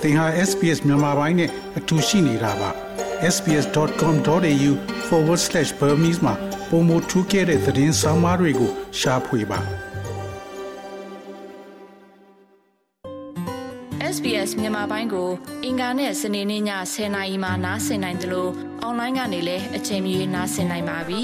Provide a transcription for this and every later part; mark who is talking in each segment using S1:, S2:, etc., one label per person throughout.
S1: သင်ဟာ SPS မြန်မာပိုင်းနဲ့အတူရှိနေတာပါ sbs.com.au/Burmese မှာပုံမထူးခဲ့တဲ့သတင်းစာမားတွေကိုရှားဖွေပါ
S2: SBS မြန်မာပိုင်းကိုအင်ကာနဲ့စနေနေ့ည10:00နာရီမှနားဆင်နိုင်တယ်လို့အွန်လိုင်းကနေလည်းအချိန်မီနားဆင်နိုင်ပါပြီ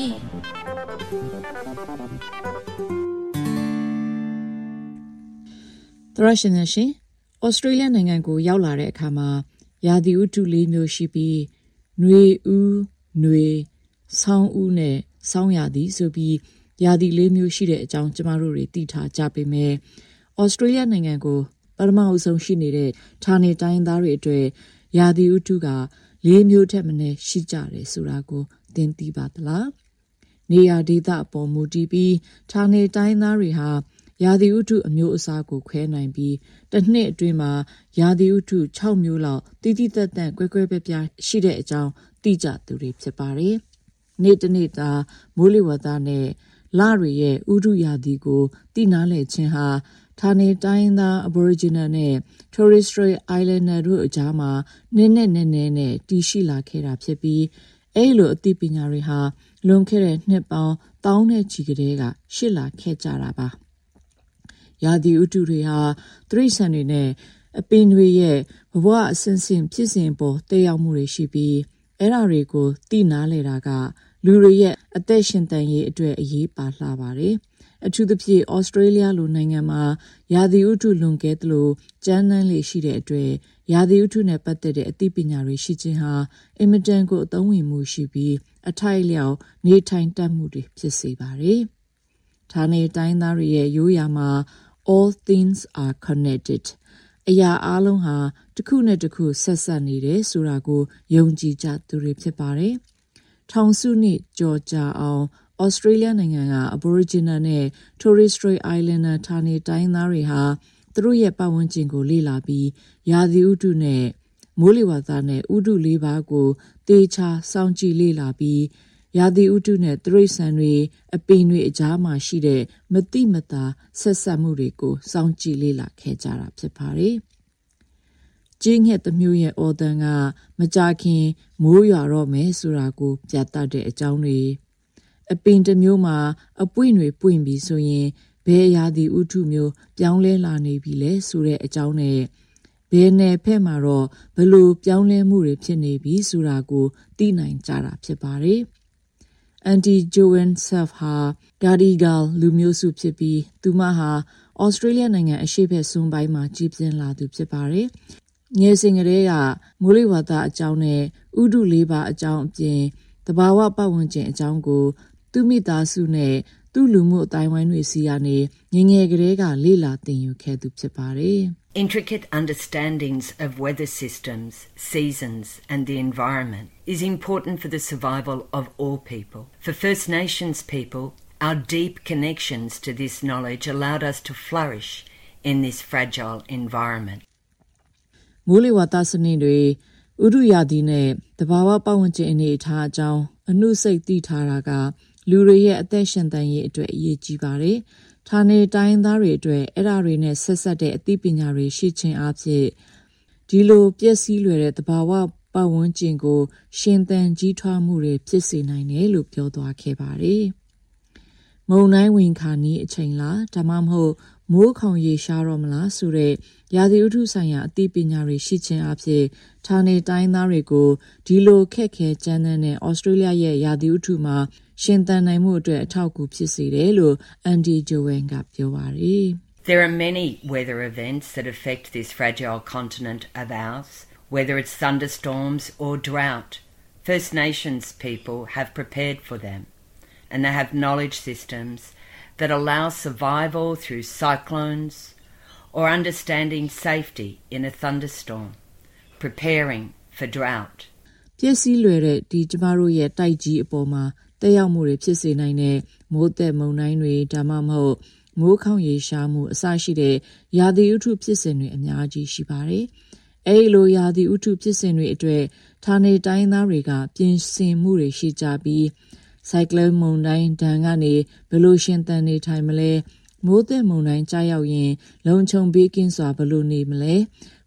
S3: သရရှင်ရှင်ဩစတြေးလျနိုင်ငံကိုရောက်လာတဲ့အခါမှာရာသီဥတုလေးမျိုးရှိပြီးနွေဦးနွေဆောင်းဦးနဲ့ဆောင်းရာသီဆိုပြီးရာသီလေးမျိုးရှိတဲ့အကြောင်းကျမတို့တွေသိထားကြပေမဲ့ဩစတြေးလျနိုင်ငံကိုပထမအဆုံးရှိနေတဲ့ဌာနေတိုင်းသားတွေအတွက်ရာသီဥတုကလေးမျိုးထက်မနည်းရှိကြတယ်ဆိုတာကိုသင်သိပါသလားနေရာဒေသအပေါ်မူတည်ပြီးဌာနေတိုင်းသားတွေဟာရာသီဥတုအမျိုးအစားကိုခွဲနိုင်ပြီးတစ်နှစ်အတွင်းမှာရာသီဥတု6မျိုးလောက်တိတိတတ်တတ်ကွဲကွဲပြားပြားရှိတဲ့အကြောင်းသိကြသူတွေဖြစ်ပါတယ်။နေ့တစ်နေ့သာမိုးလေဝသနဲ့လတွေရဲ့ဥတုရာသီကိုသိနာလည်ခြင်းဟာဌာနေတိုင်းသား Aboriginal နဲ့ Torres Strait Islander တို့အကြားမှာနည်းနဲ့တည်ရှိလာခဲ့တာဖြစ်ပြီးအဲ့လိုအသိပညာတွေဟာလွန်ခဲ့တဲ့နှစ်ပေါင်းတောင်းနဲ့ချီကတည်းကရှစ်လာခဲ့ကြတာပါရာသီဥတုတွေဟာတိရစ္ဆာန်တွေနဲ့အပင်တွေရဲ့ဘဝအစဉ်စဉ်ဖြစ်စဉ်ပေါ်တက်ရောက်မှုတွေရှိပြီးအဲ့ဒါတွေကိုသိနာလဲတာကလူတွေရဲ့အသက်ရှင်သန်ရေးအတွက်အရေးပါလှပါတယ်အထူးသဖြင့်ဩစတြေးလျလိုနိုင်ငံမှာရာသီဥတုလွန်ကဲသလိုကြမ်းတမ်းလေရှိတဲ့အတွက်ရာသီဥတုနဲ့ပတ်သက်တဲ့အသိပညာတွေရှိခြင်းဟာအင်မတန်ကိုအသုံးဝင်မှုရှိပြီးအထိုက်အလျောက်နေထိုင်တတ်မှုတွေဖြစ်စေပါတယ်ဌာနေတိုင်းသားတွေရဲ့ရိုးရာမှာall things are connected အရာအလုံးဟာတစ်ခုနဲ့တစ်ခုဆက်ဆက်နေတယ်ဆိုတာကိုယုံကြည်ကြသူတွေဖြစ်ပါတယ်ထောင်စုနှစ်ကြော်ကြာအောင်ဩစတြေးလျနိုင်ငံက Aboriginal နဲ့ Torres Strait Islander ဌာနေတိုင်းသားတွေဟာသူတို့ရဲ့ပတ်ဝန်းကျင်ကိုလေ့လာပြီးရာသီဥတုနဲ့မိုးလေဝသနဲ့ဥတုလေးပါးကိုသေချာစောင့်ကြည့်လေ့လာပြီးရာသီဥတုနဲ့တိရစ္ဆာန်တွေအပင်တွေအကြားမှာရှိတဲ့မတိမတာဆက်ဆက်မှုတွေကိုစောင့်ကြည့်လေ့လာခဲ့ကြတာဖြစ်ပါတယ်။ကျင်းငှက်တစ်မျိုးရဲ့အော်တန်ကမကြခင်မိုးရွာတော့မယ်ဆိုတာကိုပြသတဲ့အကြောင်းတွေအပင်တစ်မျိုးမှာအပွင့်တွေပွင့်ပြီးဆိုရင်ဘယ်ရာသီဥတုမျိုးပြောင်းလဲလာနေပြီလဲဆိုတဲ့အကြောင်းနဲ့ဘယ်နယ်ဖက်မှာတော့ဘလို့ပြောင်းလဲမှုတွေဖြစ်နေပြီဆိုတာကိုသိနိုင်ကြတာဖြစ်ပါတယ်။ Aunty Joanne Self ဟာ Gadigal လူမျိုးစုဖြစ်ပြီးသူမဟာဩစတြေးလျနိုင်ငံအရှေ့ဘက်စွန်းပိုင်းမှာကြီးပြင်းလာသူဖြစ်ပါတယ်။ငယ်စဉ်ကတည်းကမိုးလေဝသအကြောင်းနဲ့ဥတုလေးပါအကြောင်းအပြင်သဘာဝပတ်ဝန်းကျင်အကြောင်းကိုသူမိသားစုနဲ့သူ့လူမှုအတိုင်းဝိုင်းတွေစီကနေငယ်ကတည်းကလေ့လာသင်ယူခဲ့သူဖြစ်ပါတယ်။
S4: Intricate understandings of weather systems, seasons and the environment is important for the survival of all people. For First Nations people, our deep connections to this knowledge allowed us to flourish in this fragile environment.
S3: မိုးလေဝသစနစ်တွေဥတုရာသီနဲ့သဘာဝပတ်ဝန်းကျင်အနေအထားအကြောင်းအနှုတ်စိတ်သိထားတာကလူတွေရဲ့အသက်ရှင်သန်ရေးအတွက်အရေးကြီးပါတယ်။ဌာနေတိုင်းသားတွေအတွက်အဲ့ဒါတွေနဲ့ဆက်ဆက်တဲ့အသိပညာတွေရှိခြင်းအပြင်ဒီလိုပျက်စီးလွယ်တဲ့သဘာဝပတ်ဝန်းကျင်ကိုရှင်သန်ကြီးထွားမှုတွေဖြစ်စေနိုင်တယ်လို့ပြောသွားခဲ့ပါတယ်။မုန်တိုင်းဝင်ခါနီးအချိန်လားဒါမှမဟုတ်မိုးခေါင်ရေရှားတော့မလားဆိုတဲ့ရာသီဥတုဆိုင်ရာအသိပညာတွေရှိခြင်းအပြင်ဌာနေတိုင်းသားတွေကိုဒီလိုခက်ခဲကြမ်းတမ်းတဲ့ဩစတြေးလျရဲ့ရာသီဥတုမှာရှင်သန်နိုင်မှုအတွက်အထောက်အကူဖြစ်စေတယ်လို့ Aunty Joanne ကပြောပါတယ်။
S4: There are many weather events that affect this fragile continent of ours, whether it's thunderstorms or drought. First Nations people have prepared for them, and they have knowledge systems that allow survival through cyclones or understanding safety in a thunderstorm, preparing for drought.
S3: ပျက်စီးလွယ်တဲ့ဒီကျမတို့ရဲ့တိုက်ကြီးအပေါ်မှာတက်ရောက်မှုတွေဖြစ်စေနိုင်တဲ့မိုးသက်မုန်တိုင်းတွေဒါမှမဟုတ်မိုးခေါင်ရေရှားမှုအစရှိတဲ့ရာသီဥတုဖြစ်စဉ်တွေအများကြီးရှိပါတယ်။အဲဒီလိုရာသီဥတုဖြစ်စဉ်တွေအတွက်ဌာနေတိုင်းသားတွေကပြင်ဆင်မှုတွေရှိကြပြီးဆိုင်ကလုန်းမုန်တိုင်းဒဏ်ကနေဘယ်လိုရှင်သန်နေထိုင်မလဲမိုးသက်မုန်တိုင်းကြားရောက်ရင်လုံခြုံဘေးကင်းစွာဘယ်လိုနေမလဲ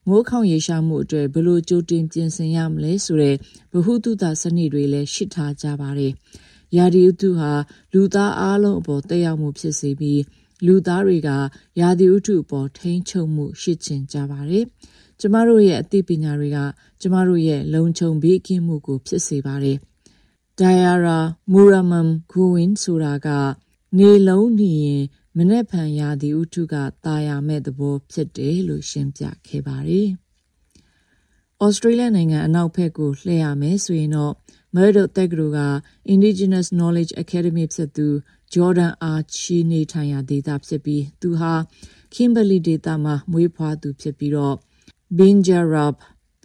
S3: မိုးခေါင်ရေရှားမှုအတွက်ဘယ်လိုကြိုတင်ပြင်ဆင်ရမလဲဆိုတဲ့ဗဟုသုတစနစ်တွေလည်းရှိထားကြပါတယ်။ရာသီဥတုဟာလူသားအားလုံးအပေါ်သက်ရောက်မှုဖြစ်စေပြီးလူသားတွေကရာသီဥတုအပေါ်ထိန်းချုပ်မှုရှိချင်ကြပါတယ်။ကျမတို့ရဲ့အသိပညာတွေကကျမတို့ရဲ့လုံခြုံဘေးကင်းမှုကိုဖြစ်စေပါတယ်။ Diara Muramam Guin ဆိုတာကနေလုံးနေရင်မနေ့ဖန်ရာသီဥတုကတာယာမဲ့သဘောဖြစ်တယ်လို့ရှင်းပြခဲ့ပါတယ်။ Australia နိုင်ငံအနောက်ဘက်ကိုလှည့်ရမယ်ဆိုရင်တော့ Murdoch တက္ကသိုလ်က Indigenous Knowledge Academy ဖြစ်သူ Jordan Archie နေထိုင်ရာဒေသဖြစ်ပြီးသူဟာ Kimberley ဒေသမှာမွေးဖွားသူဖြစ်ပြီးတော့ Binjarab,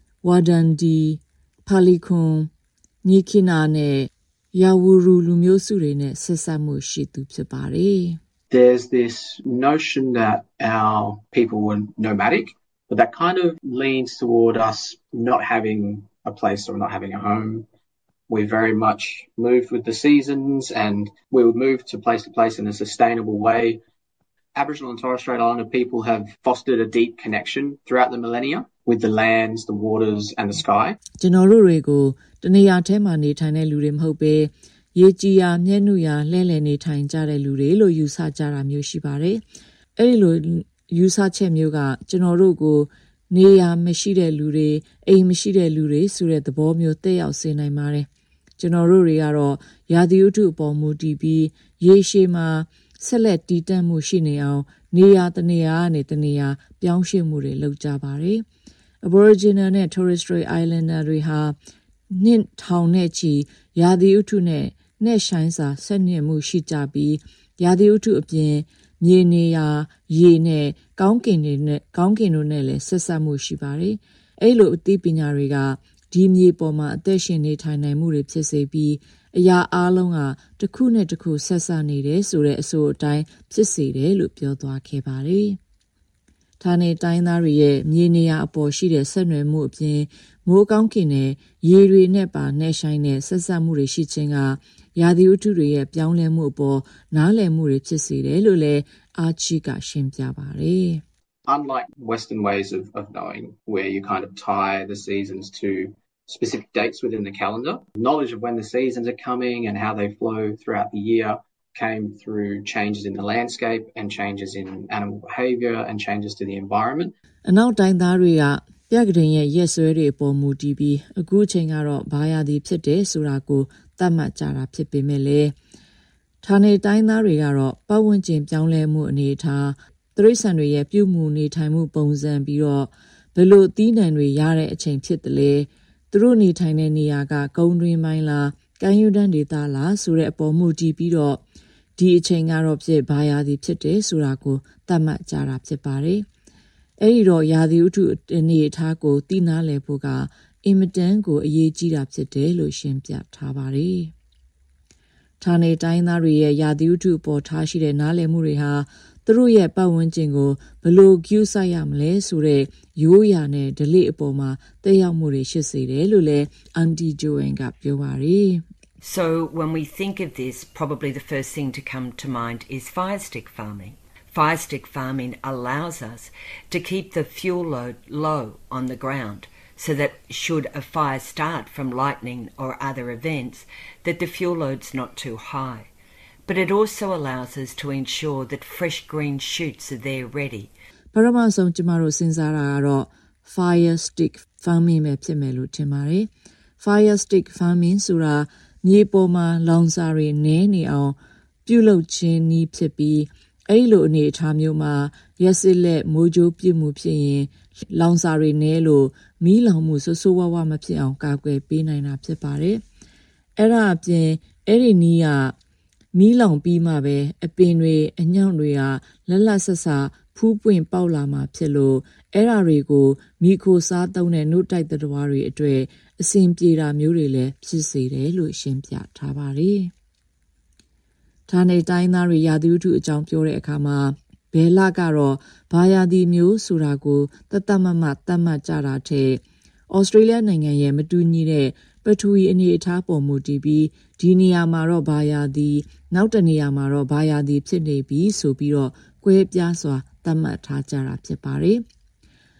S3: Wadandi, Palikun, Nyikina နဲ့ Yawuru လူမျိုးစုတွေနဲ့ဆက်ဆက်မှုရှိသူဖြစ်ပါတယ်။
S5: There's this notion that our people were nomadic, but that kind of leans toward us not having a place or not having a home. We very much moved with the seasons and we would move to place in a sustainable way. Aboriginal and Torres Strait Islander people have fostered a deep connection throughout the millennia with the lands, the waters and the sky.
S3: ကျွန်တော်တို့တွေကိုတနေရာထဲမှာနေထိုင်တဲ့လူတွေမဟုတ်ပဲရေကြီးရာမျက်နှာရာလဲလှယ်နေထိုင်ကြတဲ့လူတွေလို့ယူဆကြတာမျိုးရှိပါတယ်။အဲဒီလိုယူဆချက်မျိုးကကျွန်တော်တို့ကိုနေရာမရှိတဲ့လူတွေအိမ်မရှိတဲ့လူတွေဆိုတဲ့သဘောမျိုးတက်ရောက်စေနိုင်ပါတယ်။ကျွန်တော်တို့တွေကတော့ရာသီဥတုအပေါ်မူတည်ပြီးရေရှည်မှာဆက်လက်တည်တံ့မှုရှိနေအောင်နေရာတနေရာနဲ့တနေရာပြောင်းရွှေ့မှုတွေလုပ်ကြပါတယ်။ Aboriginal နဲ့ Torres Strait Islander တွေဟာနှစ်ထောင်နဲ့ချီရာသီဥတုနဲ့ဆိုင်စာဆက်နွယ်မှုရှိကြပြီးရာသီဥတုအပြင်မြေနေရာရေနဲ့ကောင်းကင်တို့နဲ့လည်းဆက်ဆက်မှုရှိပါတယ်။အဲ့လိုအသိပညာတွေကဒီမြေပေါ်မှာအသက်ရှင်နေထိုင်နိုင်မှုတွေဖြစ်စေပြီးအရာအားလုံးကတစ်ခုနဲ့တစ်ခုဆက်ဆက်နေတယ်ဆိုတဲ့အဆိုအတိုင်းဖြစ်စေတယ်လို့ပြောသွားခဲ့ပါတယ်။ဌာနေတိုင်းသားတွေရဲ့မြေနေရာအပေါ်ရှိတဲ့ဆက်နွယ်မှုအပြင်မိုးကောင်းကင်နဲ့ရေတွေနဲ့ပါနဲ့ဆိုင်တဲ့ဆက်ဆက်မှုတွေရှိခြင်းကရာသီဥတုတွေရဲ့ပြောင်းလဲမှုအပေါ်နားလည်မှုတွေဖြစ်စေတယ်လို့လည်းအာချီကရှင်းပြပါတယ်။
S5: Unlike Western ways of knowing where you kind of tie the seasons to specific dates within the calendar, knowledge of when the seasons are coming and how they flow throughout the year came through changes in the landscape and changes in animal behavior and changes to the environment.
S3: အနောက်တိုင်းသားတွေကပြက္ခဒိန်ရဲ့ရက်စွဲတွေပေါ်မူတည်ပြီးအခုချိန်ကတော့ဘာယာသည်ဖြစ်တယ်ဆိုတာကိုသတ်မှတ်ကြတာဖြစ်ပေမဲ့လည်းဌာနေတိုင်းသားတွေကတော့ပတ်ဝန်းကျင်ပြောင်းလဲမှုအနေအထားတိရစ္ဆာန်တွေရဲ့ပြုမှုနေထိုင်မှုပုံစံပြီးတော့ဘယ်လိုသီးနှံတွေရတဲ့အချိန်ဖြစ်တယ်လဲသူတို့နေထိုင်တဲ့နေရာကကုန်းတွင်းပိုင်းလားကမ်းရိုးတန်းဒေသလားဆိုတဲ့အပေါ်မူတည်ပြီးတော့ဒီအချိန်ကတော့ဖြစ်ဘာယာသည်ဖြစ်တယ်ဆိုတာကိုသတ်မှတ်ကြတာဖြစ်ပါတယ်။အဲဒီတော့ရာသီဥတုအနေအထားကိုသိနာလည်ဖို့ကအင်မတန်ကိုအရေးကြီးတာဖြစ်တယ်လို့ရှင်းပြထားပါတယ်။ဌာနေတိုင်းသားတွေရဲ့ရာသီဥတုပေါ်ထားရှိတဲ့နားလည်မှုတွေဟာသူတို့ရဲ့ပတ်ဝန်းကျင်ကိုဘယ်လိုကျူးဆရမလဲဆိုတဲ့ရိုးရာနဲ့ဓလေ့အပေါ်မှာတက်ရောက်မှုတွေရှိစေတယ်လို့လည်းအန်တီဂျိုအန်ကပြောပါတယ်။
S4: So when we think of this, probably the first thing to come to mind is fire stick farming. Fire stick farming allows us to keep the fuel load low on the ground so that should a fire start from lightning or other events, that the fuel load's not too high. But it also allows us to ensure that fresh green shoots are there ready.
S3: ပထမဆုံးကျမတို့စဉ်းစားတာကတော့ fire stick farming ပဲဖြစ်မယ်လို့ထင်ပါတယ်။ fire stick farming ဆိုတာမြေပေါ်မှာလောင်စာတွေနည်းနေအောင်ပြုလုပ်ခြင်းနည်းဖြစ်ပြီးအဲ့လိုအနေအထားမျိုးမှာရက်စစ်လက်မိုးကြိုးပြစ်မှုဖြစ်ရင်လောင်စာတွေနည်းလို့မီးလောင်မှုဆိုးဆိုးဝါးဝါမဖြစ်အောင်ကာကွယ်ပေးနိုင်တာဖြစ်ပါတယ်။အဲ့ဒါအပြင်အဲ့ဒီနည်းကမီးလောင်ပြီးမှပဲအပင်တွေအညောင့်တွေကလက်လက်ဆက်ဆက်ဖူးပွင့်ပေါက်လာမှဖြစ်လို့အဲ့ဓာတွေကိုမိခိုစားသုံးတဲ့နှုတ်တိုက်သတ္တဝါတွေအတွေ့အဆင်ပြေတာမျိုးတွေလည်းဖြစ်စေတယ်လို့ရှင်းပြထားပါတယ်။ဌာနေတိုင်းသားတွေရာသီဥတုအကြောင်းပြောတဲ့အခါမှာဘယ်လကတော့ဘာယာသီမျိုးဆိုတာကိုတတ်မတ်သတ်မှတ်ကြတာထက်ဩစတြေးလျနိုင်ငံရဲ့မတူညီတဲ့ပထဝီအနေအထားပေါ်မူတည်ပြီးဒီနေရာမှာတော့ဘာယာသီနောက်တနေရာမှာတော့ဘာယာသီဖြစ်နေပြီဆိုပြီးတော့ကွဲပြားစွာသတ်မှတ်ထားကြတာဖြစ်ပါတယ်။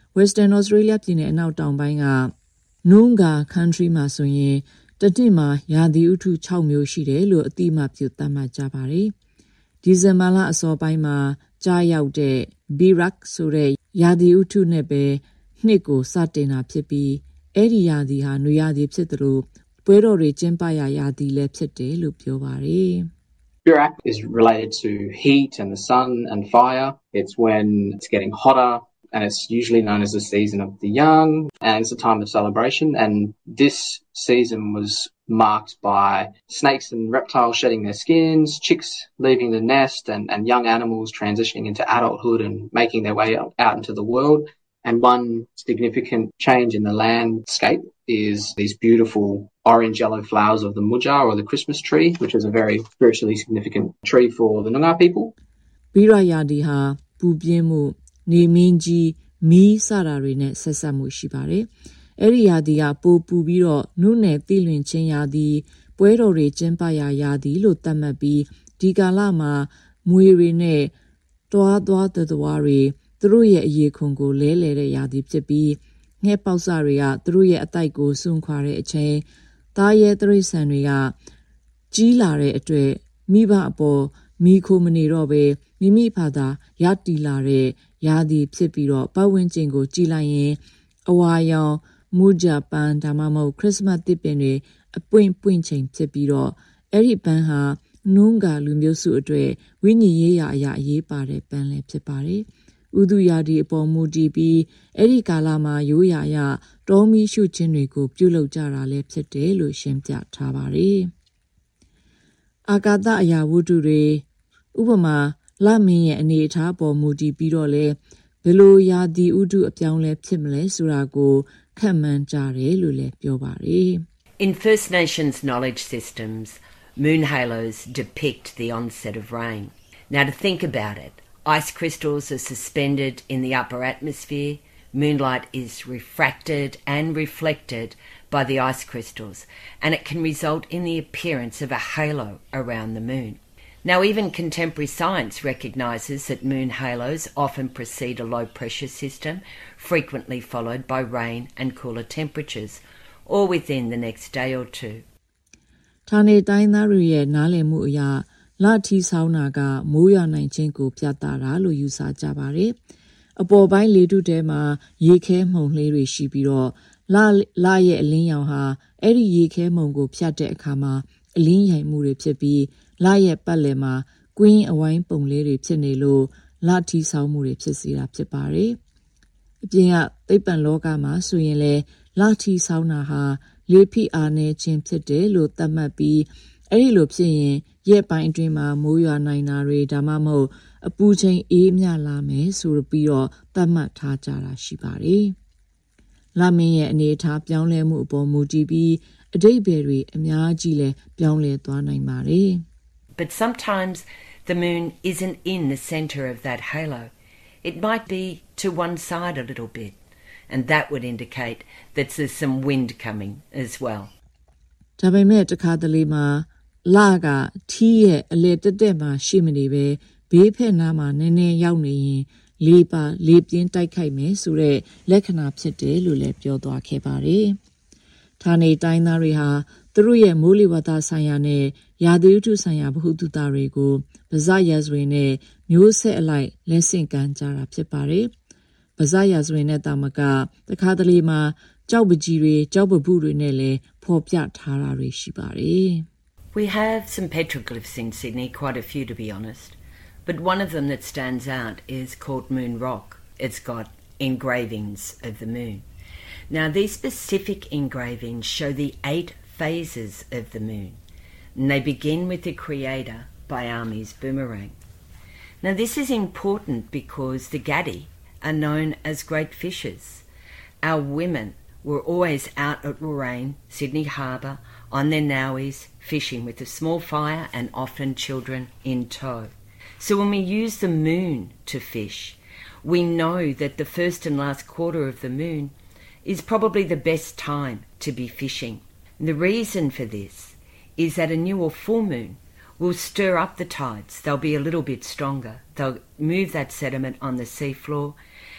S3: Western Australia ပြည်နယ်အနောက်တောင်ပိုင်းက Noongar Country မှာဆိုရင်တနှစ်မှာရာသီဥတု6မျိုးရှိတယ်လို့အတိအမှပြုသတ်မှတ်ကြပါတယ်။ဒီဇင်ဘာလအစောပိုင်းမှာကြားရောက်တဲ့ Birak ဆိုတဲ့ရာသီဥတုနဲ့ပဲနှစ်ကိုစတင်တာဖြစ်ပြီးအဲ့ဒီရာသီဟာနွေရာသီဖြစ်သလိုပွဲတော်တွေကျင်းပရာသီလည်းဖြစ်တယ်လို့ပြောပါတယ်။
S5: Birak is related to heat and the sun and fire. It's when it's getting hotter and it's usually known as the season of the young and it's a time of celebration and this season was marked by snakes and reptiles shedding their skins, chicks leaving the nest and young animals transitioning into adulthood and making their way out into the world. And one significant change in the landscape is these beautiful orange-yellow flowers of the Mujar or the Christmas tree, which is a very spiritually significant tree for the Noongar people.
S3: Bira yadi ha pu piin mu ne min ji mi sa da twe net setsat mu shiပါတယ်။အဲ့ဒီရာသီကပိုပူပြီးတော့နုနယ်တည်လွင်ချင်းရာသီပွဲတော်တွေကျင်းပရာသီလို့သတ်မှတ်ပြီးဒီကာလမှာမွေတွေနဲ့တွားသွားတဲ့သွားတွေသူတို့ရဲ့အရေးခွန်ကိုလဲလှယ်တဲ့ရာသီဖြစ်ပြီးငှက်ပေါက်စတွေကသူတို့ရဲ့အတိုက်ကိုစွန့်ခွာတဲ့အချိန်သားရဲတရိษံတွေကကြီးလာတဲ့အတွေ့မိဘအပေါ်မိခိုမနေတော့ပဲမိမိဖာသာရတီလာတဲ့ရာသီဖြစ်ပြီးတော့ပတ်ဝန်းကျင်ကိုကြည်လိုက်ရင်အဝါရောင်မူဂျာပန်ဒါမှမဟုတ်ခရစ်စမတ်တစ်ပင်တွေအပွင့်ပွင့်ချိန်ဖြစ်ပြီးတော့အဲ့ဒီပန်းဟာနုံးကလူမျိုးစုအတွေ့ဝိညာဉ်ရေးရာအရာအရေးပါတဲ့ပန်းလည်းဖြစ်ပါတယ်ဥဒုရာဒီအပေါ်မူတည်ပြီးအဲ့ဒီကာလမှာရိုးရာရတောမီရှုခြင်းတွေကိုပြုလုပ်ကြတာလည်းဖြစ်တယ်လို့ရှင်းပြထားပါတယ်အာကာသအရာဝတ္ထုတွေဥပမာလမင်းရဲ့အနေအထားပေါ်မူတည်ပြီးတော့လဲဘယ်လိုရာသီဥတုအပြောင်းလဲဖြစ်မလဲဆိုတာကိုခန့်မှန်းကြတယ်လို့လည်းပြောပါတယ်
S4: In First Nations knowledge systems, moon halos depict the onset of rain. Now to think about it, ice crystals are suspended in the upper atmosphere. Moonlight is refracted and reflected by the ice crystals, and it can result in the appearance of a halo around the moon. Now, even contemporary science recognises that moon halos often precede a low-pressure system, frequently followed by rain and cooler temperatures, or within the next day or two.
S3: ဌာနေတိုင်းသားတွေရဲ့နားလည်မှုအရလထီဆောင်းတာကမိုးရွာနိုင်ခြင်းကိုပြသတာလို့ယူဆကြပါတယ်။အပေါ်ပိုင်းလေထုထဲမှာရေခဲမှုန်လေးတွေရှိပြီးတော့လရဲ့အလင်းရောင်ဟာအဲ့ဒီရေခဲမှုန်ကိုဖြတ်တဲ့အခါမှာအလင်းရိုင်မှုတွေဖြစ်ပြီးလရဲ့ပတ်လည်မှာကွင်းအဝိုင်းပုံလေးတွေဖြစ်နေလို့လထီဆောင်းမှုတွေဖြစ်စေတာဖြစ်ပါတယ်။အပြင်ကသိပ္ပံလောကမှာဆိုရင်လေလထီဆောင်းတာဟာလေဖိအားနည်းခြင်းဖြစ်တယ်လို့သတ်မှတ်ပြီးအဲ့ဒီလိုဖြစ်ရင်ရက်ပိုင်းအတွင်းမှာမိုးရွာနိုင်တာတွေဒါမှမဟုတ်အပူချိန်အေးမြလာမယ်ဆိုပြီးတော့သတ်မှတ်ထားကြတာရှိပါတယ်။လမင်းရဲ့အနေအထားပြောင်းလဲမှုအပေါ်မူတည်ပြီးအဓိပ္ပာယ်တွေအများကြီးလဲပြောင်းလဲသွားနိုင်ပါတယ်။
S4: But sometimes the moon isn't in the centre of that halo. It might be to one side a little bit, and that would indicate that there's some wind coming as well.
S3: ဒါပေမဲ့တခါတလေမှာလကထီးရဲ့အလေတက်တက်မှာရှိမနေပဲဘေးဖက်နားမှာနည်းနည်းရောက်နေရင်လေပြင်းတိုက်ခိုက်မယ်ဆိုတဲ့လက္ခဏာဖြစ်တယ်လို့လည်းပြောသွားခဲ့ပါတယ်။ဌာနေတိုင်းသားတွေဟာသူတို့ရဲ့မိုးလေဝသဆိုင်ရာနဲ့ရာသီဥတုဆိုင်ရာဗဟုသုတတွေကိုဗဇရာဇဝင်နဲ့မျိုးဆက်အလိုက်လက်ဆင့်ကမ်းကြတာဖြစ်ပါတယ်။ဗဇရာဇဝင်နဲ့တာမကတခါတလေမှာကြောက်ပကြီးတွေကြောက်ပပုတွေနဲ့လည်းဖော်ပြထားတာတွေရှိပါတယ်။
S4: We have some petroglyphs in Sydney, quite a few to be honest, but one of them that stands out is called Moon Rock. It's got engravings of the moon. Now these specific engravings show the 8 phases of the moon, and they begin with the Creator by Army's boomerang. Now this is important because the Gadi are known as great fishers. Our women were always out at Warrane, Sydney Harbour, on their nowies, fishing with a small fire and often children in tow. So when we use the moon to fish, we know that the first and last quarter of the moon is probably the best time to be fishing. And the reason for this is that a new or full moon will stir up the tides. They'll be a little bit stronger. They'll move that sediment on the seafloor,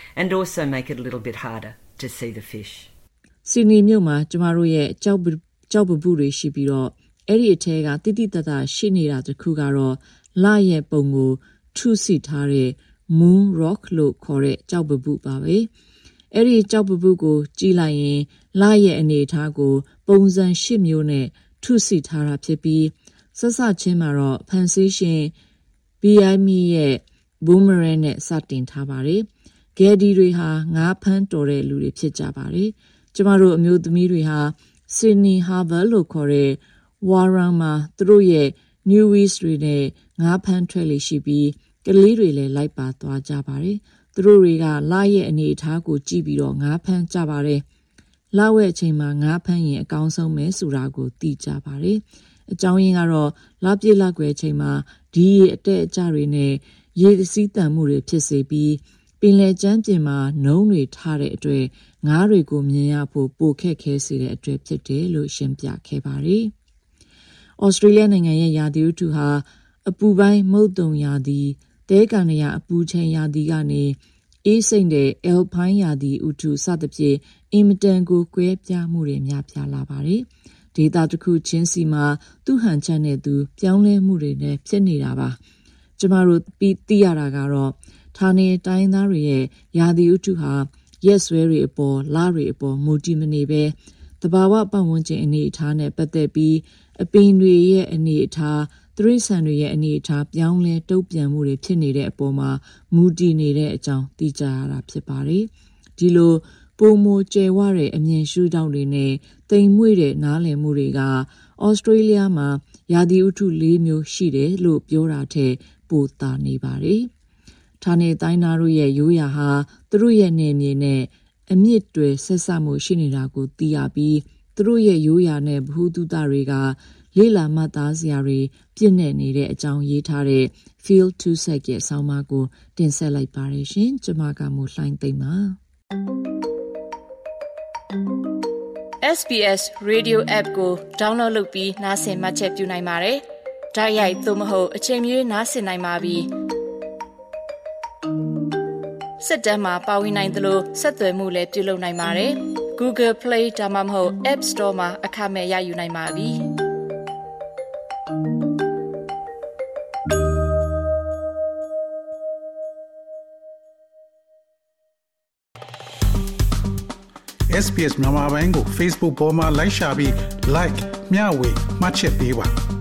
S4: and also make it a little bit harder to see the fish.
S3: စီနီမြို့မှာကျမတို့ရဲ့ကြောက်ပပုတွေရှိပြီးတော့အဲ့ဒီအထဲကတိတိတတ်တာရှိနေတာတခုကတော့လရဲ့ပုံကိုထုစီထားတဲ့ moon rock လို့ခေါ်တဲ့ကြောက်ပပုပါပဲအဲ့ဒီကြောက်ပပုကိုကြည့်လိုက်ရင်လရဲ့အနေအထားကိုပုံစံ၈မျိုးနဲ့ထုစီထားတာဖြစ်ပြီးဆက်စချင်းမှာတော့ဖန်ဆီးရှင် BIME ရဲ့ boomerang နဲ့စတင်ထားပါတယ်ဂယ်ဒီတွေဟာငါးဖမ်းတော်တဲ့လူတွေဖြစ်ကြပါတယ်ကျမတို့အမျိုးသမီးတွေဟာ Sydney Harbour လို့ခေါ်တဲ့ Warrang မှာသူတို့ရဲ့ Newies တွေနဲ့ငါးဖမ်းထွက်လေရှိပြီးကလေးတွေလည်းလိုက်ပါသွားကြပါတယ်သူတို့တွေကလရဲ့အနေအထားကိုကြည့်ပြီးတော့ငါးဖမ်းကြပါတယ်လဝဲအချိန်မှာငါးဖမ်းရင်အကောင်းဆုံးပဲဆိုတာကိုသိကြပါတယ်အကြောင်းရင်းကတော့လပြည့်လကွယ်အချိန်မှာဒီအတက်အကျတွေနဲ့ရေစီးတန်မှုတွေဖြစ်စေပြီးပင်လယ်ကျမ်းပြင်မှာနှုံးတွေထားတဲ့အတွက်ငါးတွေကိုမြင်ရဖို့ပိုခက်ခဲစေတဲ့အတွက်ဖြစ်တယ်လို့ရှင်းပြခဲ့ပါတယ်။ဩစတြေးလျနိုင်ငံရဲ့ရာသီဥတုဟာအပူပိုင်းမုတ်တုံရာသီတဲကန်ရအပူချိန်ရာသီကနေအေးစိမ့်တဲ့ Alpine ရာသီဥတုစသဖြင့်အင်မတန်ကိုကွဲပြားမှုတွေများပြားလာပါတယ်။ဒေသတစ်ခုချင်းစီမှာသူ့ဟန်ချက်နဲ့သူပြောင်းလဲမှုတွေနဲ့ဖြစ်နေတာပါ။ကျမတို့သိရတာကတော့ဌာနေတိုင်းသားတွေရဲ့ရာသီဥတုဟာရက်စွဲတွေအပေါ်လတွေအပေါ်မူတည်မနေပဲတဘာဝပတ်ဝန်းကျင်အနေအထားနဲ့ပတ်သက်ပြီးအပင်တွေရဲ့အနေအထားတိရစ္ဆာန်တွေရဲ့အနေအထားပြောင်းလဲတုံ့ပြန်မှုတွေဖြစ်နေတဲ့အပေါ်မှာမူတည်နေတဲ့အကြောင်းသိကြရတာဖြစ်ပါတယ်။ဒီလိုပုံမကျဲဝတဲ့အမြင်ရှုထောင့်တွေနဲ့တိမ်မွေ့တဲ့နားလည်မှုတွေကဩစတြေးလျမှာရာသီဥတု၄မျိုးရှိတယ်လို့ပြောတာထက်ပိုသာနေပါတယ်။ဌာနေတိုင်းသားတို့ရဲ့ရိုးရာဟာသူတို့ရဲ့နေမြေနဲ့အမြင့်တွေဆက်ဆက်မှုရှိနေတာကိုသိရပြီးသူတို့ရဲ့ရိုးရာနဲ့ဗဟုသုတတွေကလေ့လာမှတ်သားစရာတွေပြည့်နေနေတဲ့အကြောင်းရေးထားတဲ့ Field to Set ရဲ့ဆောင်းပါးကိုတင်ဆက်လိုက်ပါရရှင်။ကျွန်မကမို့လှိုင်းသိမ့်ပါ။
S2: SBS Radio App ကို download လုပ်ပြီးနားဆင်မှတ်ချက်ပြုနိုင်ပါတယ်။တိုက်ရိုက်သို့မဟုတ်အချိန်မီနားဆင်နိုင်ပါပြီ။စစ်တမ်းမှာပါဝင်နိုင်သလိုဆက်သွယ်မှုလည်းပြုလုပ်နိုင်ပါတယ်။ Google Play ဒါမှမဟုတ် App Store မှာအခမဲ့ရယူနိုင်ပါပြီ။
S1: SBS မြန်မာပိုင်းကို Facebook ပေါ်မှာ like ရှာပြီး like မျှဝေမှတ်ချက်ပေးပါ